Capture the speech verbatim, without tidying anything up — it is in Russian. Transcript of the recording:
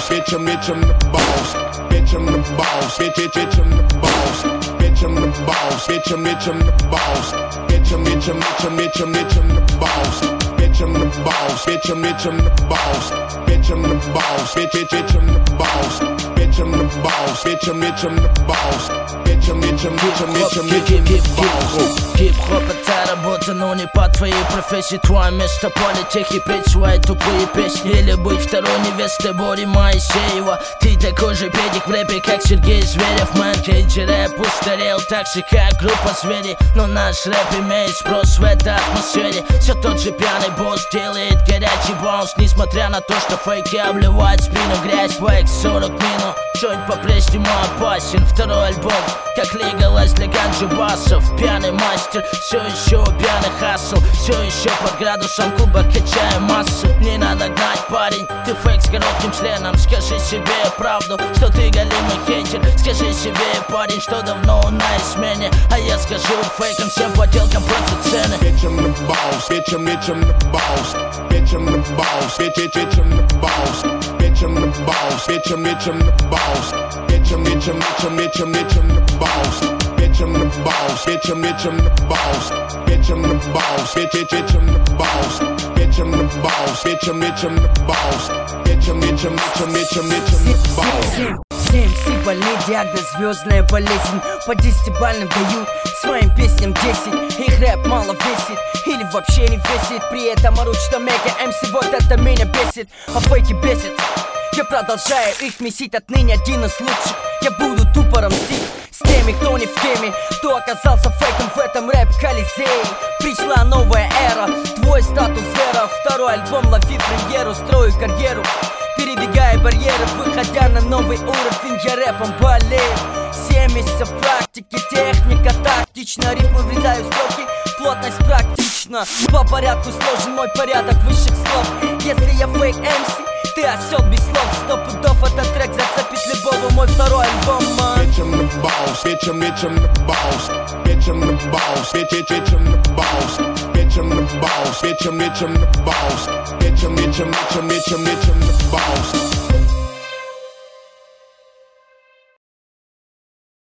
boss, bitch, I'm, bitch, I'm the boss. Bitch, I'm the boss, bitch, bitch, bitch, I'm the boss. Bitch, I'm the boss, bitch, I'm, bitch, I'm the boss. Bitch, I'm, bitch, I'm, bitch, I'm, bitch, I'm, bitch, I'm the boss. Bitch, I'm the boss, bitch, I'm, bitch, I'm the boss. Bitch, I'm the boss, bitch, bitch, bitch, I'm the boss. Bitch, I'm the boss, bitch, I'm, bitch, I'm the boss. Bitch, I'm, bitch, I'm, bitch, I'm, bitch, I'm, bitch, I'm the boss. Хип-хоп это работа, но не по твоей профессии. Твое место политех и петь свои тупые песни. Или быть второй невестой Бори Моисеева. Ты такой же педик в рэпе, как Сергей Зверев. Мэн, кейджи рэп устарел, так же как группа Звери. Но наш рэп имеет спрос в этой атмосфере. Все тот же пьяный босс делает горячий баунс. Несмотря на то, что фейки обливают спину грязь. Фейк сорок минут, joint по-прежнему опасен. Второй альбом, как Лигалайз для ганджи басов. Пьяный мастер, все еще пьяный хасл. Все еще под градусом клуба качаю массу. Не надо гнать, парень, ты фейк с коротким членом. Скажи себе правду, что ты голимый хейтер. Скажи себе, парень, что давно на измене. А я скажу фейкам, всем поделкам против цены. Bitch, I'm the boss, bitch, I'm, bitch, I'm the boss. Bitch, I'm the boss, bitch, bitch, bitch, I'm the boss. Bitch, I'm the boss, bitch, I'm, bitch, I'm the boss. Bitch, I'm, bitch, I'm, bitch, I'm, bitch, I'm, bitch, I'm the boss. Bitch, I'm the boss, bitch, I'm, bitch, I'm the boss. Bitch, I'm the boss, bitch, bitch, bitch, I'm the boss. Bitch, I'm the boss, bitch, I'm, bitch, I'm the boss. Bitch, I'm, bitch, I'm, bitch, I'm, bitch, I'm, bitch, I'm the boss. семь си больный диагноз, звездная болезнь. По десятибалльным дают своим песням десять. Их рэп мало весит или вообще не весит. При этом орут, что мега эм си, вот это меня бесит. А фейки бесит. Я продолжаю их месить, отныне один из лучших. Я буду тупо рамсить с теми, кто не в теме, кто оказался фейком в этом рэп-колизее. Пришла новая эра, твой статус зеро. Второй альбом, лови премьеру, строю карьеру. Перебегая барьеры, выходя на новый уровень, я рэпом болею. Семь месяцев практики, техника тактична. Рифмы врезаю в строки, плотность практична. По порядку сложен мой порядок высших слов. Если я фейк эм си, ты осел без слов. Сто пудов этот трек зацепит любого, мой второй альбом, man. Bitch, I'm the boss, bitch, I'm, bitch, I'm the boss. Bitch, I'm the boss, bitch, bitch, bitch, I'm the boss. Bitch, I'm the boss, bitch, I'm, bitch, I'm the boss. Bitch, I'm, bitch, I'm, bitch, I'm, bitch, I'm, bitch, I'm the boss.